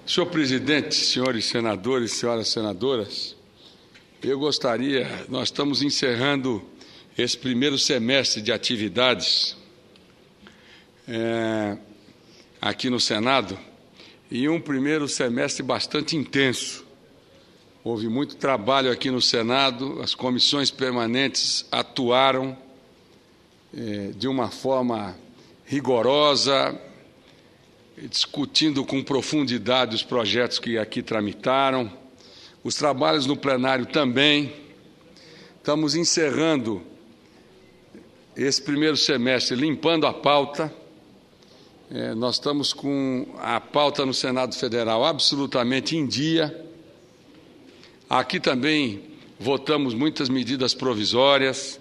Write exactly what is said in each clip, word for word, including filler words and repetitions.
Senhor presidente, senhores senadores, senhoras senadoras, eu gostaria, nós estamos encerrando esse primeiro semestre de atividades é, aqui no Senado, e um primeiro semestre bastante intenso. Houve muito trabalho aqui no Senado, as comissões permanentes atuaram é, de uma forma rigorosa, discutindo com profundidade os projetos que aqui tramitaram, os trabalhos no plenário também. Estamos encerrando esse primeiro semestre limpando a pauta. É, nós estamos com a pauta no Senado Federal absolutamente em dia. Aqui também votamos muitas medidas provisórias.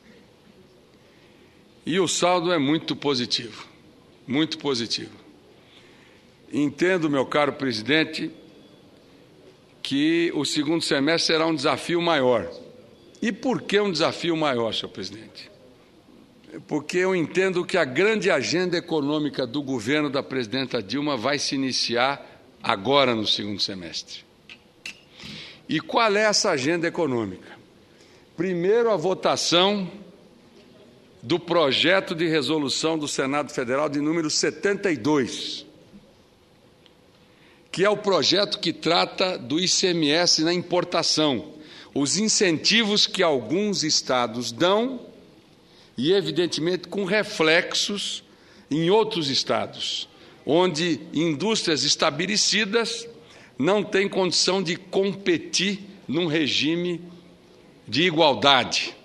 E o saldo é muito positivo, muito positivo. Entendo, meu caro presidente, que o segundo semestre será um desafio maior. E por que um desafio maior, senhor presidente? Porque eu entendo que a grande agenda econômica do governo da presidenta Dilma vai se iniciar agora no segundo semestre. E qual é essa agenda econômica? Primeiro, a votação do projeto de resolução do Senado Federal de número setenta e dois, que é o projeto que trata do I C M S na importação, os incentivos que alguns estados dão e, evidentemente, com reflexos em outros estados, onde indústrias estabelecidas não têm condição de competir num regime de igualdade.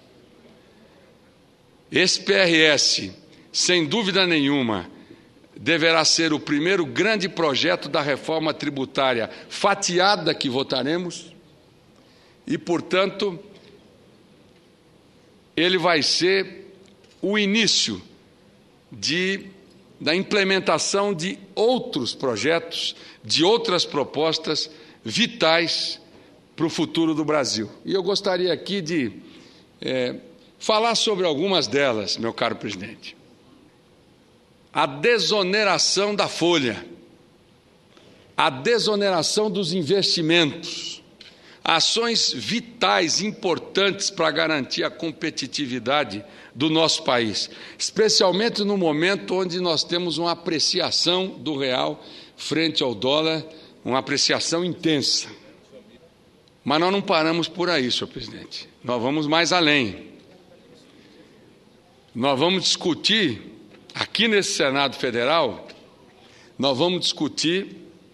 Esse P R S, sem dúvida nenhuma, deverá ser o primeiro grande projeto da reforma tributária fatiada que votaremos e, portanto, ele vai ser o início de, da implementação de outros projetos, de outras propostas vitais para o futuro do Brasil. E eu gostaria aqui de é, falar sobre algumas delas, meu caro presidente. A desoneração da folha, a desoneração dos investimentos, ações vitais, importantes para garantir a competitividade do nosso país, especialmente no momento onde nós temos uma apreciação do real frente ao dólar, uma apreciação intensa. Mas nós não paramos por aí, senhor presidente. Nós vamos mais além. Nós vamos discutir, aqui nesse Senado Federal, nós vamos discutir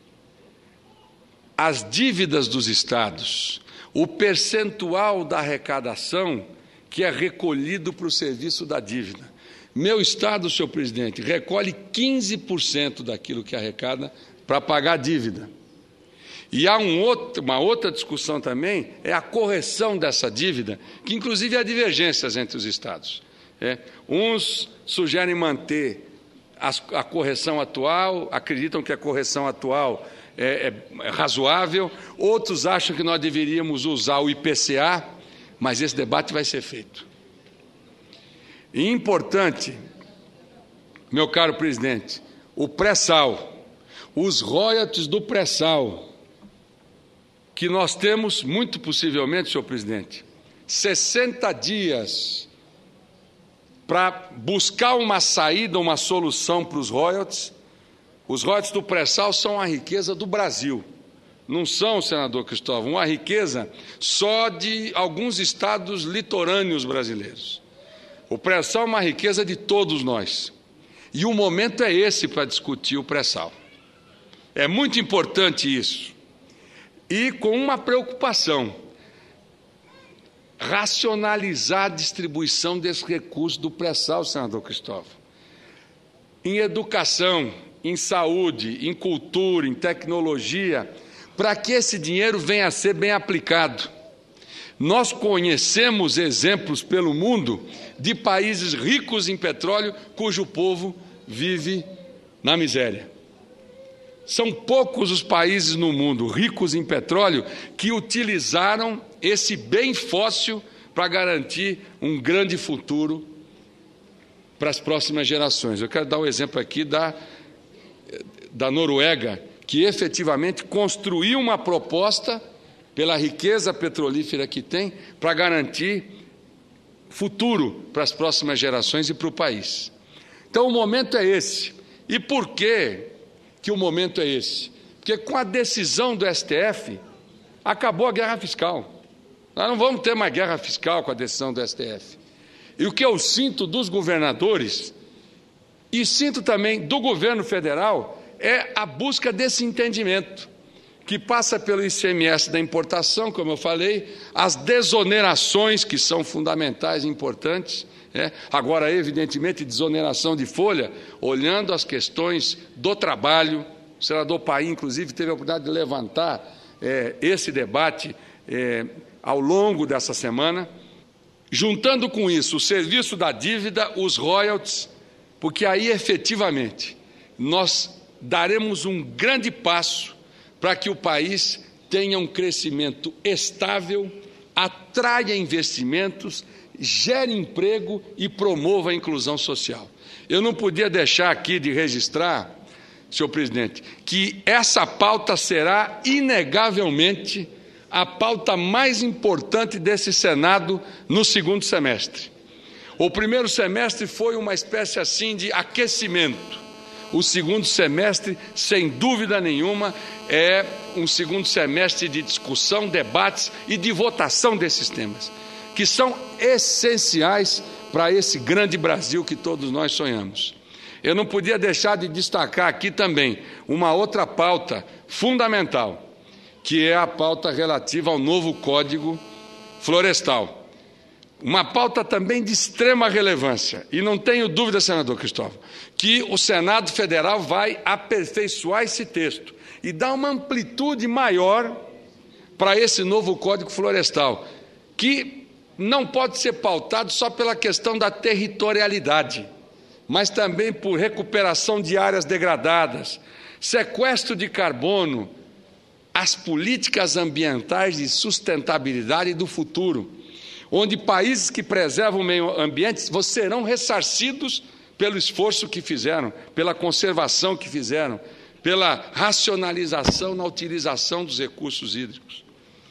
as dívidas dos estados, o percentual da arrecadação que é recolhido para o serviço da dívida. Meu estado, senhor presidente, recolhe quinze por cento daquilo que arrecada para pagar a dívida. E há um outro, uma outra discussão também, é a correção dessa dívida, que inclusive há divergências entre os estados. É, uns sugerem manter a, a correção atual, acreditam que a correção atual é, é, é razoável, outros acham que nós deveríamos usar o I P C A, mas esse debate vai ser feito. E importante, meu caro presidente, o pré-sal, os royalties do pré-sal, que nós temos, muito possivelmente, senhor presidente, sessenta dias para buscar uma saída, uma solução para os royalties. Os royalties do pré-sal são a riqueza do Brasil. Não são, senador Cristóvão, uma riqueza só de alguns estados litorâneos brasileiros. O pré-sal é uma riqueza de todos nós. E o momento é esse para discutir o pré-sal. É muito importante isso. E com uma preocupação: racionalizar a distribuição desse recurso do pré-sal, senador Cristóvão. Em educação, em saúde, em cultura, em tecnologia, para que esse dinheiro venha a ser bem aplicado. Nós conhecemos exemplos pelo mundo de países ricos em petróleo cujo povo vive na miséria. São poucos os países no mundo ricos em petróleo que utilizaram esse bem fóssil para garantir um grande futuro para as próximas gerações. Eu quero dar um exemplo aqui da, da Noruega, que efetivamente construiu uma proposta, pela riqueza petrolífera que tem, para garantir futuro para as próximas gerações e para o país. Então, o momento é esse. E por que que o momento é esse? Porque com a decisão do S T F, acabou a guerra fiscal. Nós não vamos ter mais guerra fiscal com a decisão do S T F. E o que eu sinto dos governadores, e sinto também do governo federal, é a busca desse entendimento, que passa pelo I C M S da importação, como eu falei, as desonerações, que são fundamentais e importantes. É, agora, evidentemente, desoneração de folha, olhando as questões do trabalho. O senador Paim, inclusive, teve a oportunidade de levantar é, esse debate é, ao longo dessa semana, juntando com isso o serviço da dívida, os royalties, porque aí, efetivamente, nós daremos um grande passo para que o país tenha um crescimento estável, atraia investimentos, gere emprego e promova a inclusão social. Eu não podia deixar aqui de registrar, senhor presidente, que essa pauta será inegavelmente a pauta mais importante desse Senado no segundo semestre. O primeiro semestre foi uma espécie assim de aquecimento. O segundo semestre, sem dúvida nenhuma, é um segundo semestre de discussão, debates e de votação desses temas, que são essenciais para esse grande Brasil que todos nós sonhamos. Eu não podia deixar de destacar aqui também uma outra pauta fundamental, que é a pauta relativa ao novo Código Florestal. Uma pauta também de extrema relevância, e não tenho dúvida, senador Cristóvão, que o Senado Federal vai aperfeiçoar esse texto e dar uma amplitude maior para esse novo Código Florestal, que não pode ser pautado só pela questão da territorialidade, mas também por recuperação de áreas degradadas, sequestro de carbono, as políticas ambientais de sustentabilidade do futuro, onde países que preservam o meio ambiente serão ressarcidos pelo esforço que fizeram, pela conservação que fizeram, pela racionalização na utilização dos recursos hídricos.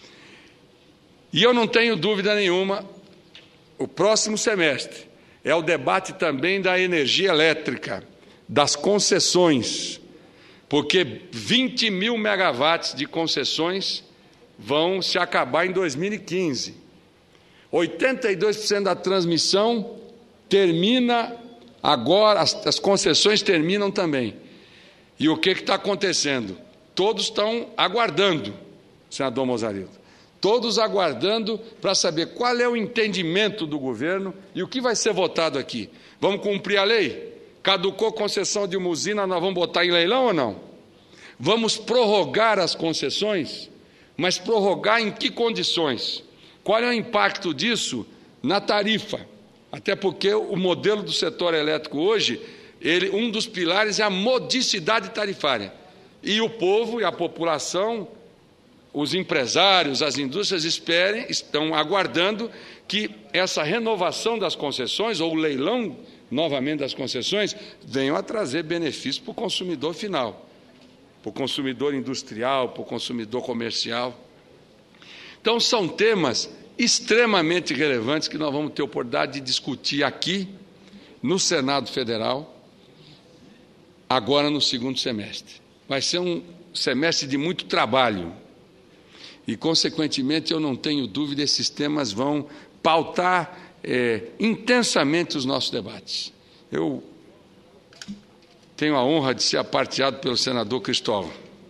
E eu não tenho dúvida nenhuma, o próximo semestre é o debate também da energia elétrica, das concessões, porque vinte mil megawatts de concessões vão se acabar em dois mil e quinze. oitenta e dois por cento da transmissão termina agora, as, as concessões terminam também. E o que está acontecendo? Todos estão aguardando, senador Mozarildo, todos aguardando para saber qual é o entendimento do governo e o que vai ser votado aqui. Vamos cumprir a lei? Caducou concessão de uma usina, nós vamos botar em leilão ou não? Vamos prorrogar as concessões, mas prorrogar em que condições? Qual é o impacto disso na tarifa? Até porque o modelo do setor elétrico hoje, ele, um dos pilares é a modicidade tarifária. E o povo e a população, os empresários, as indústrias esperem, estão aguardando que essa renovação das concessões, ou o leilão novamente das concessões, venham a trazer benefícios para o consumidor final, para o consumidor industrial, para o consumidor comercial. Então, são temas extremamente relevantes que nós vamos ter oportunidade de discutir aqui no Senado Federal, agora no segundo semestre. Vai ser um semestre de muito trabalho e, consequentemente, eu não tenho dúvida, esses temas vão pautar é, intensamente os nossos debates. Eu tenho a honra de ser aparteado pelo senador Cristóvão.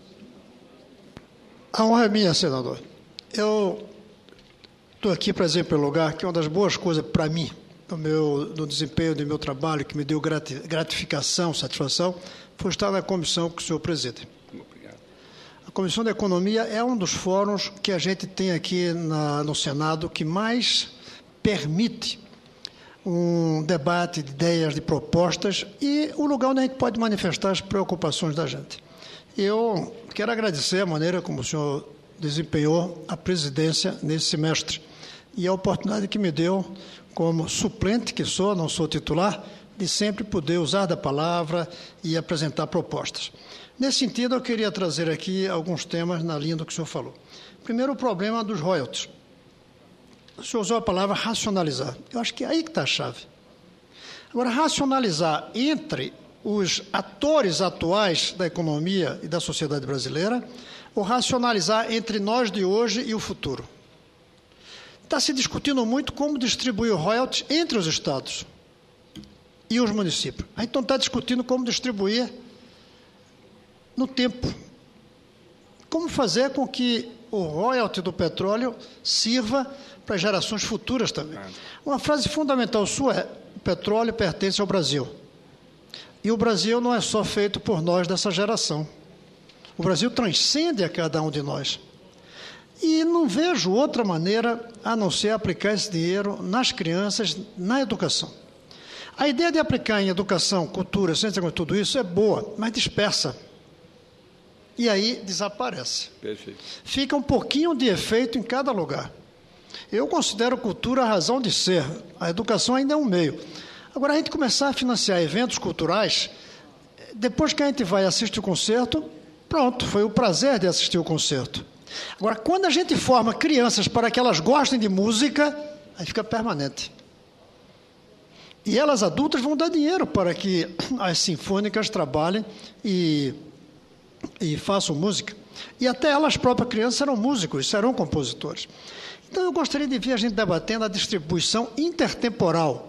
A honra é minha, senador. Eu estou aqui para dizer, em primeiro lugar, que uma das boas coisas para mim, no, meu, no desempenho do meu trabalho, que me deu gratificação, satisfação, foi estar na comissão que o senhor preside. Obrigado. A Comissão da Economia é um dos fóruns que a gente tem aqui na, no Senado que mais permite um debate de ideias, de propostas e o lugar onde a gente pode manifestar as preocupações da gente. Eu quero agradecer a maneira como o senhor desempenhou a presidência nesse semestre e a oportunidade que me deu, como suplente que sou, não sou titular, de sempre poder usar da palavra e apresentar propostas. Nesse sentido, eu queria trazer aqui alguns temas na linha do que o senhor falou. Primeiro, o problema dos royalties. O senhor usou a palavra racionalizar. Eu acho que é aí que está a chave. Agora, racionalizar entre os atores atuais da economia e da sociedade brasileira, ou racionalizar entre nós de hoje e o futuro. Está se discutindo muito como distribuir o royalties entre os estados e os municípios. A gente não está discutindo como distribuir no tempo. Como fazer com que o royalty do petróleo sirva para gerações futuras também. Uma frase fundamental sua é: o petróleo pertence ao Brasil. E o Brasil não é só feito por nós dessa geração. O Brasil transcende a cada um de nós. E não vejo outra maneira a não ser aplicar esse dinheiro nas crianças, na educação. A ideia de aplicar em educação, cultura, ciência, tudo isso é boa, mas dispersa. E aí desaparece. Perfeito. Fica um pouquinho de efeito em cada lugar. Eu considero cultura a razão de ser. A educação ainda é um meio. Agora, a gente começar a financiar eventos culturais, depois que a gente vai assistir o concerto, pronto, foi o prazer de assistir o concerto. Agora, quando a gente forma crianças para que elas gostem de música, aí fica permanente. E elas, adultas, vão dar dinheiro para que as sinfônicas trabalhem e, e façam música. E até elas próprias, crianças, serão músicos, serão compositores. Então, eu gostaria de ver a gente debatendo a distribuição intertemporal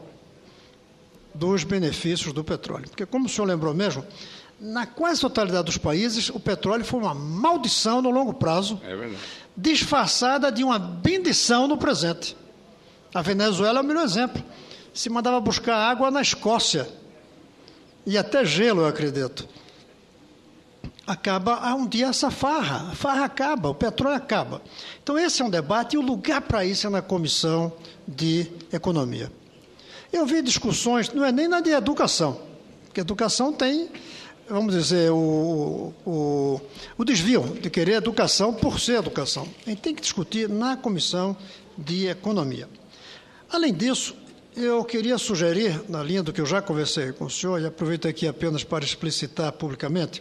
dos benefícios do petróleo. Porque, como o senhor lembrou mesmo, na quase totalidade dos países, o petróleo foi uma maldição no longo prazo, é verdade, disfarçada de uma bendição no presente. A Venezuela é o melhor exemplo. Se mandava buscar água na Escócia, e até gelo, eu acredito. Acaba, há um dia essa farra, a farra acaba, o petróleo acaba. Então, esse é um debate, e o lugar para isso é na Comissão de Economia. Eu vi discussões, não é nem na de educação, porque educação tem, vamos dizer, o, o, o desvio de querer educação por ser educação. A gente tem que discutir na Comissão de Economia. Além disso, eu queria sugerir, na linha do que eu já conversei com o senhor, e aproveito aqui apenas para explicitar publicamente,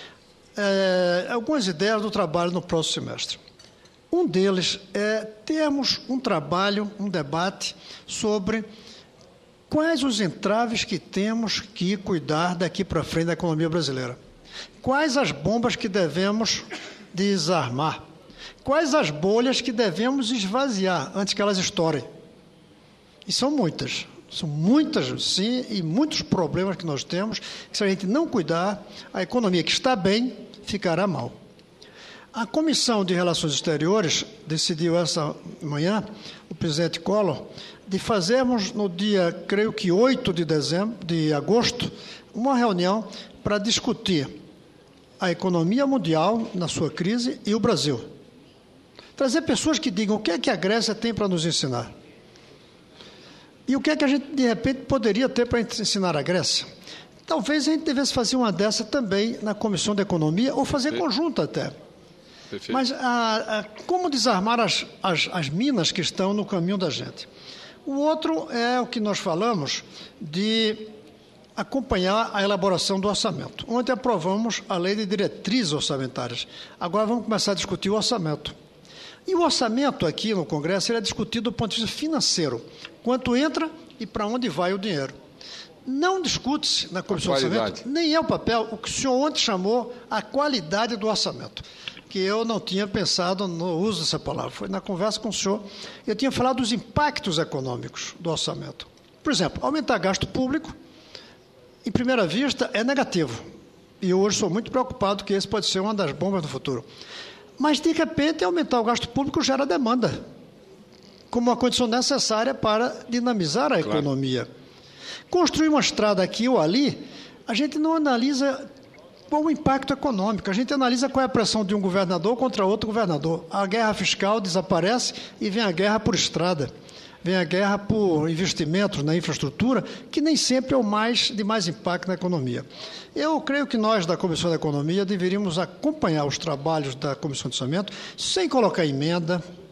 é, algumas ideias do trabalho no próximo semestre. Um deles é termos um trabalho, um debate sobre quais os entraves que temos que cuidar daqui para frente da economia brasileira. Quais as bombas que devemos desarmar. Quais as bolhas que devemos esvaziar antes que elas estourem. E são muitas. São muitas, sim, e muitos problemas que nós temos, que se a gente não cuidar, a economia que está bem ficará mal. A Comissão de Relações Exteriores decidiu essa manhã, o presidente Collor, de fazermos no dia, creio que oito de dezembro, de agosto, uma reunião para discutir a economia mundial na sua crise e o Brasil. Trazer pessoas que digam o que é que a Grécia tem para nos ensinar. E o que é que a gente, de repente, poderia ter para ensinar a Grécia? Talvez a gente devesse fazer uma dessa também na Comissão de Economia, ou fazer conjunta até. Perfeito. Mas a, a, como desarmar as, as, as minas que estão no caminho da gente? O outro é o que nós falamos de acompanhar a elaboração do orçamento. Ontem aprovamos a lei de diretrizes orçamentárias. Agora vamos começar a discutir o orçamento. E o orçamento aqui no Congresso ele é discutido do ponto de vista financeiro. Quanto entra e para onde vai o dinheiro. Não discute-se na Comissão de Orçamento, nem é o papel, o que o senhor ontem chamou a qualidade do orçamento, que eu não tinha pensado no uso dessa palavra. Foi na conversa com o senhor, eu tinha falado dos impactos econômicos do orçamento. Por exemplo, aumentar gasto público, em primeira vista, é negativo. E eu hoje sou muito preocupado que esse pode ser uma das bombas do futuro. Mas, de repente, aumentar o gasto público gera demanda, como uma condição necessária para dinamizar a claro. economia. Construir uma estrada aqui ou ali, a gente não analisa qual o impacto econômico, a gente analisa qual é a pressão de um governador contra outro governador. A guerra fiscal desaparece e vem a guerra por estrada, vem a guerra por investimentos na infraestrutura, que nem sempre é o mais, de mais impacto na economia. Eu creio que nós, da Comissão da Economia, deveríamos acompanhar os trabalhos da Comissão de Orçamento, sem colocar emenda,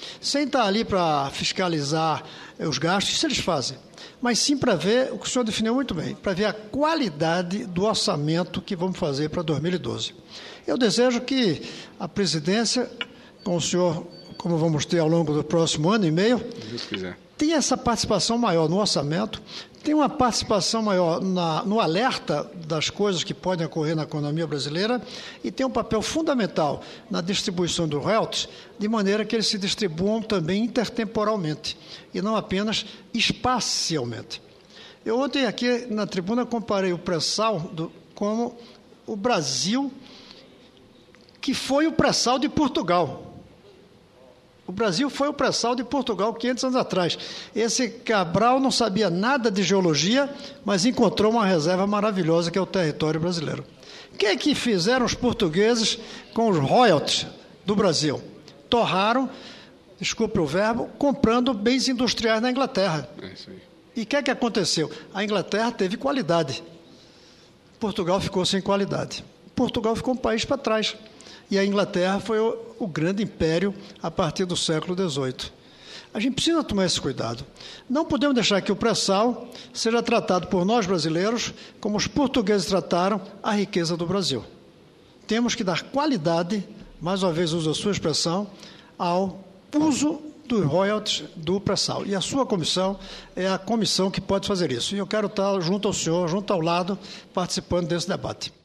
sem estar ali para fiscalizar os gastos, isso eles fazem, mas sim para ver, o que o senhor definiu muito bem, para ver a qualidade do orçamento que vamos fazer para dois mil e doze. Eu desejo que a presidência, com o senhor, como vamos ter ao longo do próximo ano e meio, se Deus quiser, tenha essa participação maior no orçamento, tem uma participação maior na, no alerta das coisas que podem ocorrer na economia brasileira e tem um papel fundamental na distribuição do royalties, de maneira que eles se distribuam também intertemporalmente e não apenas espacialmente. Eu ontem aqui na tribuna comparei o pré-sal do, como o Brasil, que foi o pré-sal de Portugal. O Brasil foi o pré-sal de Portugal quinhentos anos atrás. Esse Cabral não sabia nada de geologia, mas encontrou uma reserva maravilhosa que é o território brasileiro. O que é que fizeram os portugueses com os royalties do Brasil? Torraram, desculpe o verbo, comprando bens industriais na Inglaterra. É isso aí. E o que é que aconteceu? A Inglaterra teve qualidade. Portugal ficou sem qualidade. Portugal ficou um país para trás. E a Inglaterra foi o, o grande império a partir do século dezoito. A gente precisa tomar esse cuidado. Não podemos deixar que o pré-sal seja tratado por nós brasileiros como os portugueses trataram a riqueza do Brasil. Temos que dar qualidade, mais uma vez uso a sua expressão, ao uso dos royalties do pré-sal. E a sua comissão é a comissão que pode fazer isso. E eu quero estar junto ao senhor, junto ao lado, participando desse debate.